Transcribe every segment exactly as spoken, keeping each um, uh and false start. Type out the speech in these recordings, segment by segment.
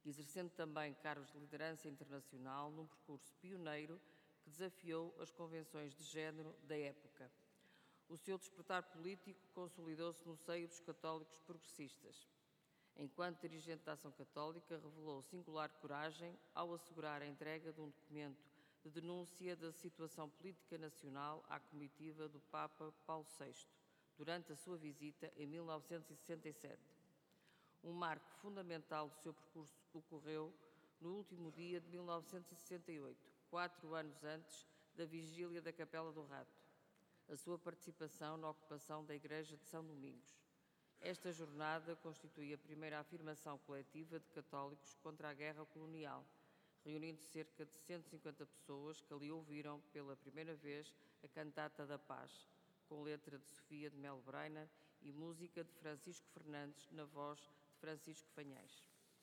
exercendo também cargos de liderança internacional num percurso pioneiro que desafiou as convenções de género da época. O seu despertar político consolidou-se no seio dos católicos progressistas. Enquanto dirigente da Ação Católica, revelou singular coragem ao assegurar a entrega de um documento de denúncia da situação política nacional à comitiva do Papa Paulo sexto, durante a sua visita em mil novecentos e sessenta e sete. Um marco fundamental do seu percurso ocorreu no último dia de mil novecentos e sessenta e oito, quatro anos antes da vigília da Capela do Rato, a sua participação na ocupação da Igreja de São Domingos. Esta jornada constitui a primeira afirmação coletiva de católicos contra a guerra colonial, reunindo cerca de cento e cinquenta pessoas que ali ouviram pela primeira vez a Cantata da Paz, com letra de Sofia de Melo Breiner e música de Francisco Fernandes, na voz de Francisco Fanhães.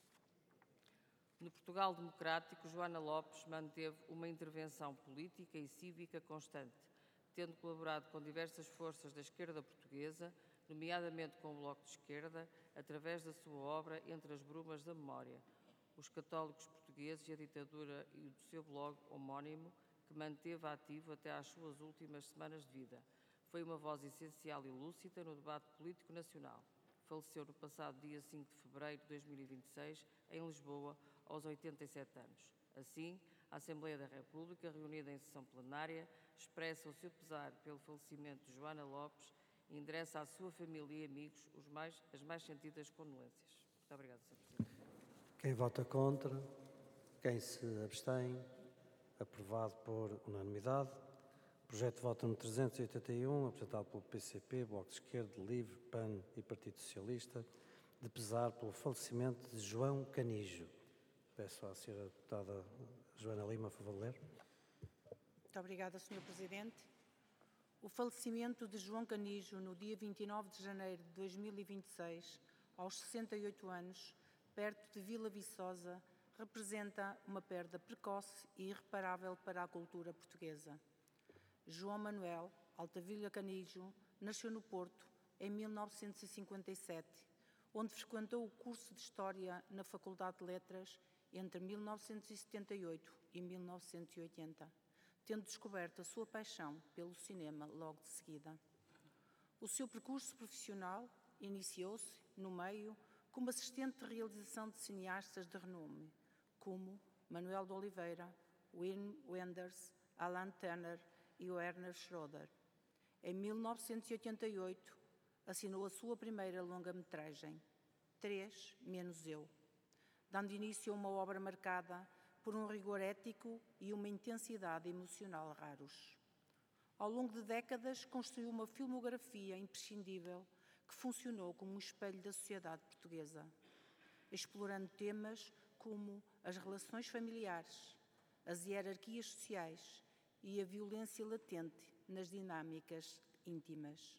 No Portugal democrático, Joana Lopes manteve uma intervenção política e cívica constante, tendo colaborado com diversas forças da esquerda portuguesa, nomeadamente com o Bloco de Esquerda, através da sua obra Entre as Brumas da Memória, os católicos portugueses e a ditadura, e do seu blog homónimo, que manteve ativo até às suas últimas semanas de vida. Foi uma voz essencial e lúcida no debate político nacional. Faleceu no passado dia cinco de fevereiro de dois mil e vinte e seis, em Lisboa, aos oitenta e sete anos. Assim, a Assembleia da República, reunida em sessão plenária, expressa o seu pesar pelo falecimento de Joana Lopes e endereça à sua família e amigos os mais, as mais sentidas condolências. Muito obrigada, senhor Presidente. Quem vota contra? Quem se abstém? Aprovado por unanimidade. Projeto de voto número trezentos e oitenta e um, apresentado pelo P C P, Bloco de Esquerda, LIVRE, P A N e Partido Socialista, de pesar pelo falecimento de João Canijo. Peço à senhora deputada Joana Lima, por favor, de ler. Muito obrigada, senhor Presidente. O falecimento de João Canijo, no dia vinte e nove de janeiro de dois mil e vinte e seis, aos sessenta e oito anos, perto de Vila Viçosa, representa uma perda precoce e irreparável para a cultura portuguesa. João Manuel Altavilla Canijo nasceu no Porto em mil novecentos e cinquenta e sete, onde frequentou o curso de História na Faculdade de Letras entre mil novecentos e setenta e oito e mil novecentos e oitenta, tendo descoberto a sua paixão pelo cinema logo de seguida. O seu percurso profissional iniciou-se, no meio, como assistente de realização de cineastas de renome, como Manuel de Oliveira, Wim Wenders, Alan Turner e Werner Schroeder. Em mil novecentos e oitenta e oito, assinou a sua primeira longa-metragem, Três menos Eu, dando início a uma obra marcada por um rigor ético e uma intensidade emocional raros. Ao longo de décadas, construiu uma filmografia imprescindível que funcionou como um espelho da sociedade portuguesa, explorando temas como as relações familiares, as hierarquias sociais e a violência latente nas dinâmicas íntimas.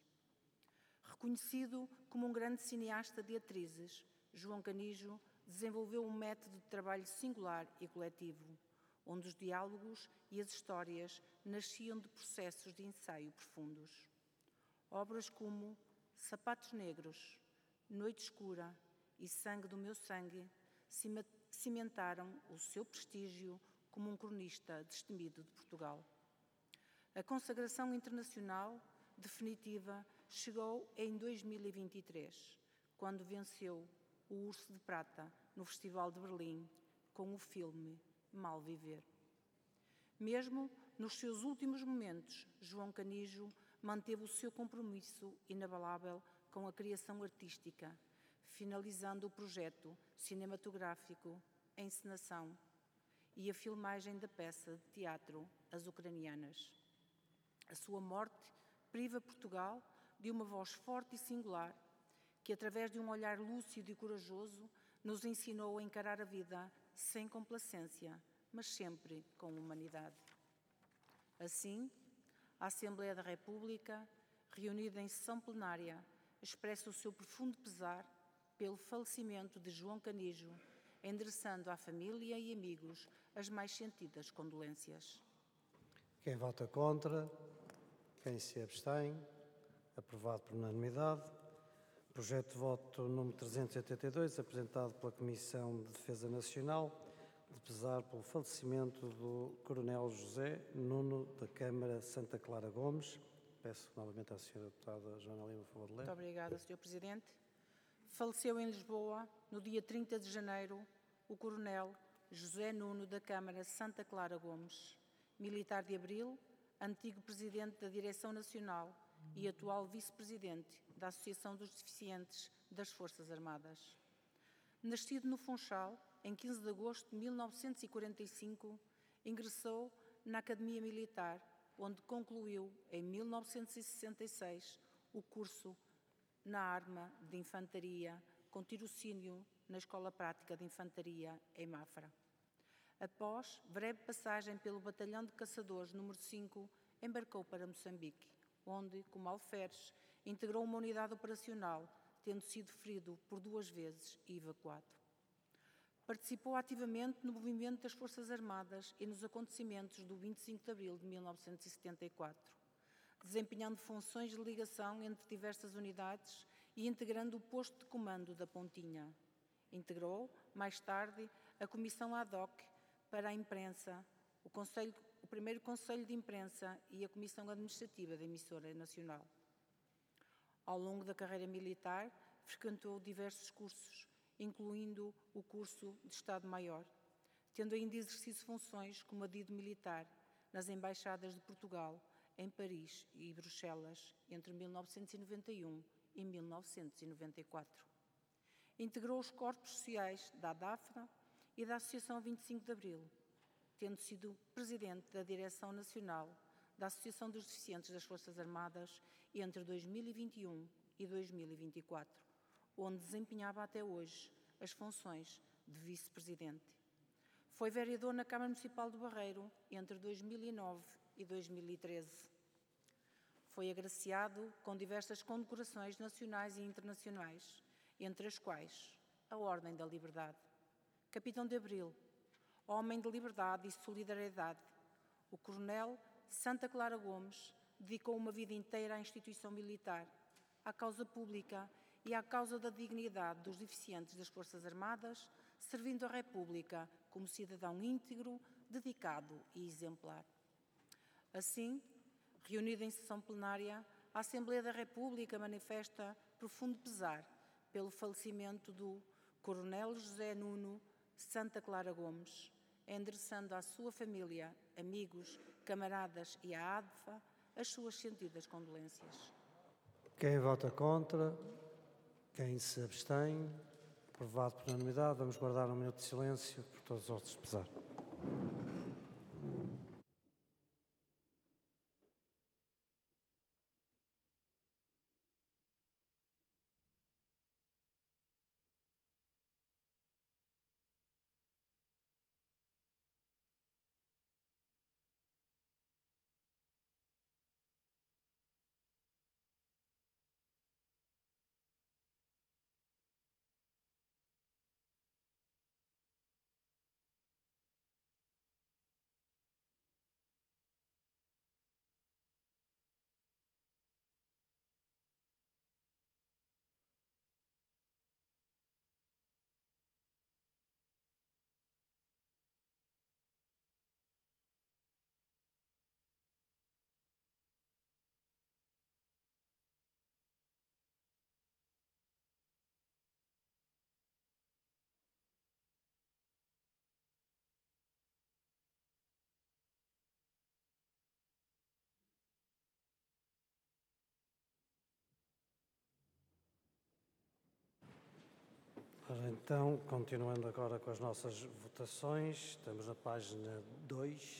Reconhecido como um grande cineasta de atrizes, João Canijo desenvolveu um método de trabalho singular e coletivo, onde os diálogos e as histórias nasciam de processos de ensaio profundos. Obras como Sapatos Negros, Noite Escura e Sangue do Meu Sangue cimentaram o seu prestígio como um cronista destemido de Portugal. A consagração internacional definitiva chegou em dois mil e vinte e três, quando venceu o Urso de Prata no Festival de Berlim com o filme Mal Viver. Mesmo nos seus últimos momentos, João Canijo manteve o seu compromisso inabalável com a criação artística, finalizando o projeto cinematográfico, a encenação e a filmagem da peça de teatro As Ucranianas. A sua morte priva Portugal de uma voz forte e singular, que, através de um olhar lúcido e corajoso, nos ensinou a encarar a vida sem complacência, mas sempre com humanidade. Assim, a Assembleia da República, reunida em sessão plenária, expressa o seu profundo pesar pelo falecimento de João Canijo, endereçando à família e amigos as mais sentidas condolências. Quem vota contra? Quem se abstém? Aprovado por unanimidade. Projeto de voto número trezentos e oitenta e dois, apresentado pela Comissão de Defesa Nacional, de pesar pelo falecimento do Coronel José Nuno da Câmara Santa Clara Gomes. Peço novamente à senhora Deputada Joana Lima, por favor, de ler. Muito obrigada, senhor Presidente. Faleceu em Lisboa, no dia trinta de janeiro, o Coronel José Nuno da Câmara Santa Clara Gomes, militar de Abril, antigo Presidente da Direção Nacional e atual Vice-Presidente da Associação dos Deficientes das Forças Armadas. Nascido no Funchal, em quinze de agosto de mil novecentos e quarenta e cinco, ingressou na Academia Militar, onde concluiu, em mil novecentos e sessenta e seis, o curso na Arma de Infantaria, com tirocínio na Escola Prática de Infantaria, em Mafra. Após breve passagem pelo Batalhão de Caçadores número cinco, embarcou para Moçambique, onde, como alferes, integrou uma unidade operacional, tendo sido ferido por duas vezes e evacuado. Participou ativamente no movimento das Forças Armadas e nos acontecimentos do vinte e cinco de abril de mil novecentos e setenta e quatro, desempenhando funções de ligação entre diversas unidades e integrando o posto de comando da Pontinha. Integrou, mais tarde, a Comissão ad hoc para a Imprensa, o, Conselho, o primeiro Conselho de Imprensa e a Comissão Administrativa da Emissora Nacional. Ao longo da carreira militar, frequentou diversos cursos, incluindo o curso de Estado-Maior, tendo ainda exercido funções como adido militar nas embaixadas de Portugal, em Paris e Bruxelas, entre mil novecentos e noventa e um e mil novecentos e noventa e quatro. Integrou os corpos sociais da ADAFRA e da Associação vinte e cinco de abril, tendo sido Presidente da Direção Nacional da Associação dos Deficientes das Forças Armadas entre dois mil e vinte e um e dois mil e vinte e quatro, onde desempenhava até hoje as funções de Vice-Presidente. Foi vereador na Câmara Municipal do Barreiro entre dois mil e nove e dois mil e treze. Foi agraciado com diversas condecorações nacionais e internacionais, entre as quais a Ordem da Liberdade, Capitão de Abril, Homem de Liberdade e Solidariedade. O Coronel Santa Clara Gomes dedicou uma vida inteira à instituição militar, à causa pública e à causa da dignidade dos deficientes das Forças Armadas, servindo a República como cidadão íntegro, dedicado e exemplar. Assim, reunida em sessão plenária, a Assembleia da República manifesta profundo pesar pelo falecimento do Coronel José Nuno Santa Clara Gomes, endereçando à sua família, amigos, camaradas e à ADFA as suas sentidas condolências. Quem vota contra? Quem se abstém? Aprovado por unanimidade. Vamos guardar um minuto de silêncio por todos os outros pesar. Ora, então, continuando agora com as nossas votações, estamos na página dois.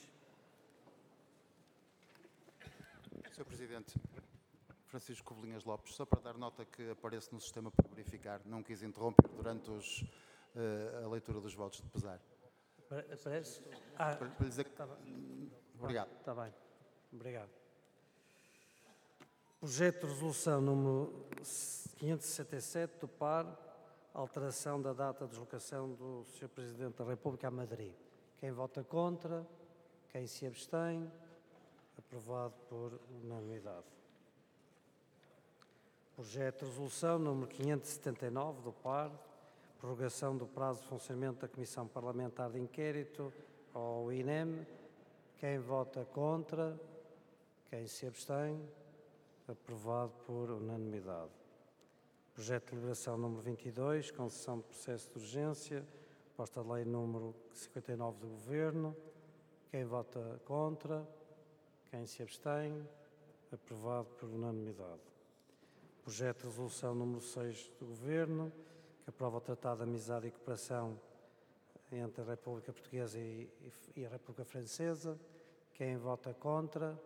senhor Presidente, Francisco Covelinhas Lopes, só para dar nota que aparece no sistema para verificar, não quis interromper durante os, uh, a leitura dos votos de pesar. Aparece? Ah, para, para dizer que... Tá Obrigado. Está bem. Obrigado. Projeto de resolução número quinhentos e sessenta e sete do P A R, alteração da data de deslocação do senhor Presidente da República a Madrid. Quem vota contra? Quem se abstém? Aprovado por unanimidade. Projeto de resolução número quinhentos e setenta e nove do P A R, prorrogação do prazo de funcionamento da Comissão Parlamentar de Inquérito ao I N E M. Quem vota contra? Quem se abstém? Aprovado por unanimidade. Projeto de deliberação número vinte e dois, concessão de processo de urgência, proposta de lei número cinquenta e nove do Governo. Quem vota contra? Quem se abstém? Aprovado por unanimidade. Projeto de resolução número seis do Governo, que aprova o Tratado de Amizade e Cooperação entre a República Portuguesa e, e a República Francesa. Quem vota contra?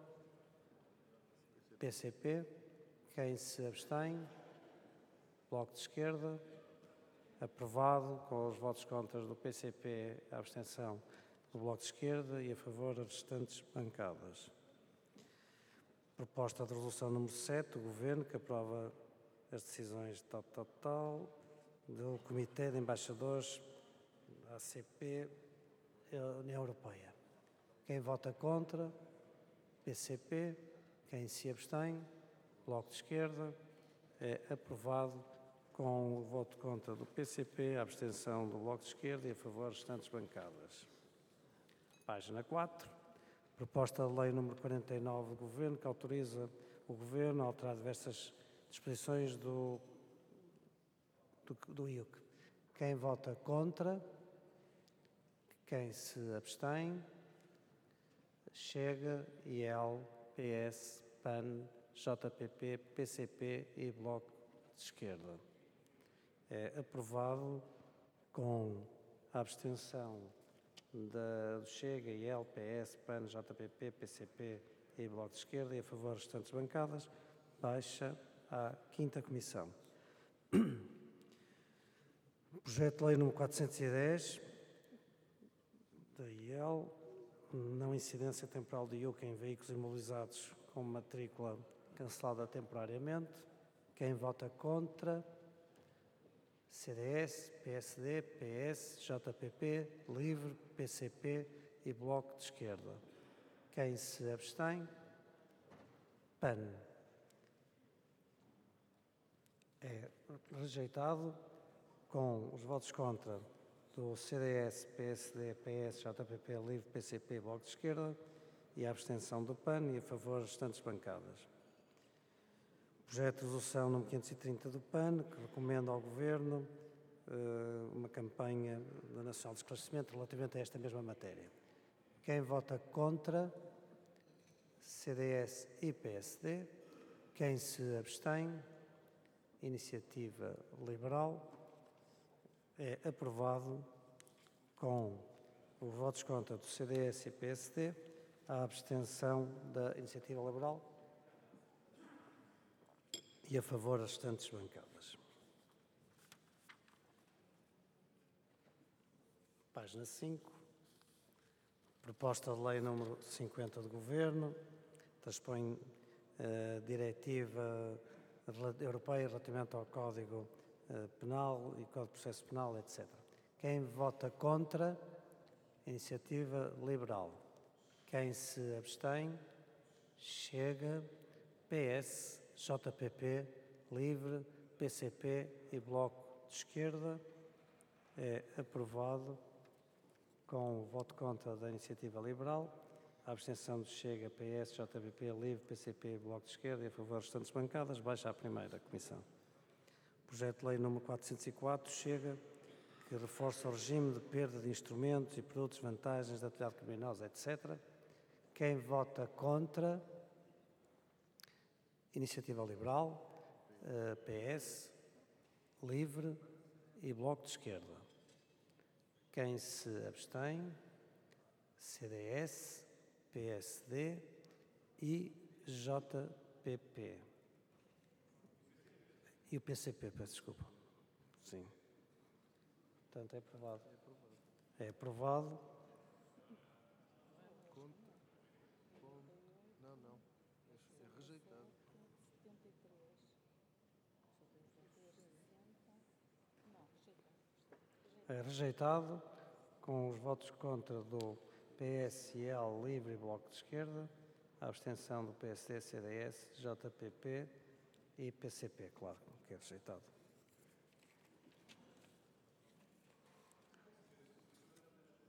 P C P. Quem se abstém? Bloco de Esquerda. Aprovado, com os votos contra do P C P, a abstenção do Bloco de Esquerda e a favor as restantes bancadas. Proposta de resolução número sete do Governo, que aprova as decisões tal, tal, tal, do Comitê de Embaixadores da A C P União Europeia. Quem vota contra? P C P. Quem se abstém? Bloco de Esquerda. É aprovado com o voto contra do P C P, a abstenção do Bloco de Esquerda e a favor das restantes bancadas. Página quatro. Proposta de lei número quarenta e nove do Governo, que autoriza o Governo a alterar diversas disposições do, do, do I U C. Quem vota contra? Quem se abstém? Chega, I L, P S, P A N, J P P, P C P e Bloco de Esquerda. É aprovado com a abstenção da, do Chega, I L, P S, P A N, J P P, P C P e Bloco de Esquerda e a favor das restantes bancadas. Baixa à quinta Comissão. Projeto de lei número quatrocentos e dez da I L, não incidência temporal de I U C em veículos imobilizados com matrícula cancelada temporariamente. Quem vota contra? C D S, P S D, P S, J P P, LIVRE, P C P e Bloco de Esquerda. Quem se abstém? P A N. É rejeitado com os votos contra do C D S, P S D, P S, J P P, LIVRE, P C P e Bloco de Esquerda e a abstenção do P A N e a favor das restantes bancadas. Projeto de resolução número quinhentos e trinta do P A N, que recomenda ao Governo uh, uma campanha da Nacional de Esclarecimento relativamente a esta mesma matéria. Quem vota contra? C D S e P S D. Quem se abstém? Iniciativa Liberal. É aprovado com os votos contra do C D S e P S D, a abstenção da Iniciativa Liberal e a favor das restantes bancadas. Página cinco. Proposta de lei número cinquenta do Governo, transpõe a diretiva europeia relativamente ao Código Penal e Código de Processo Penal, etcétera. Quem vota contra? Iniciativa Liberal. Quem se abstém? Chega, P S, J P P, LIVRE, P C P e Bloco de Esquerda. É aprovado com o voto contra da Iniciativa Liberal, a abstenção do Chega, P S, J P P, LIVRE, P C P e Bloco de Esquerda e a favor das restantes bancadas. Baixa à primeira Comissão. Projeto de lei número quatrocentos e quatro, Chega, que reforça o regime de perda de instrumentos e produtos, vantagens da atividade criminosa, etcétera. Quem vota contra? Iniciativa Liberal, P S, LIVRE e Bloco de Esquerda. Quem se abstém? C D S, P S D e J P P. E o P C P, peço desculpa. Sim. Portanto, é aprovado. É aprovado. Não, não. É rejeitado. É rejeitado com os votos contra do P S, L, LIVRE e Bloco de Esquerda, a abstenção do P S D, C D S, J P P E P C P, claro, que é rejeitado.